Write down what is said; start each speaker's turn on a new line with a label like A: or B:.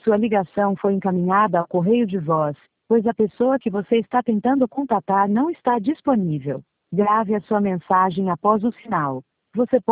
A: sua ligação foi encaminhada ao correio de voz, pois a pessoa que você está tentando contatar não está disponível. Grave a sua mensagem após o sinal. Você